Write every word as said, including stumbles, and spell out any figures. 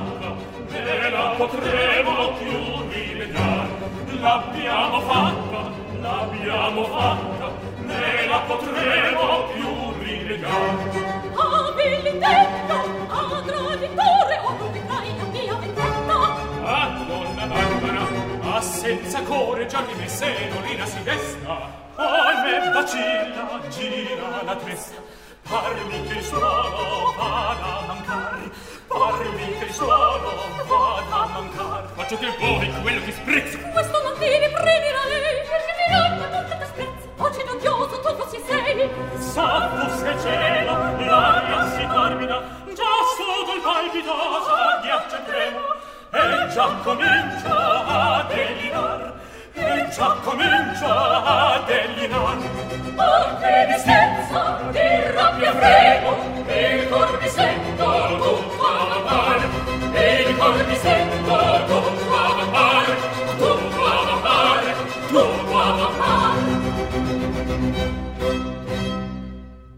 fatta, né la potremo più rimediar. L'abbiamo fatta, l'abbiamo fatta, né la potremo più rimediar. Avili detto, a traditore, o non vedrai la mia vendetta. Ah, donna barbara, ah, senza core già di me senolina si desta. Oh, me vacilla, gira la testa. Parmi che il suono vada a mancar, parmi che il suono vada a mancar. Faccio che vuoi quello che sprezzo. Questo non ti riprendila lei, perché mi rogna non te sprezzo. Oggi non chioso tu fossi sei. Sappus che cielo, l'aria si termina, già sotto il palpito s'agghiaccia e trema, e già comincia a delinar, e già comincia a delinar. Oh, che di sé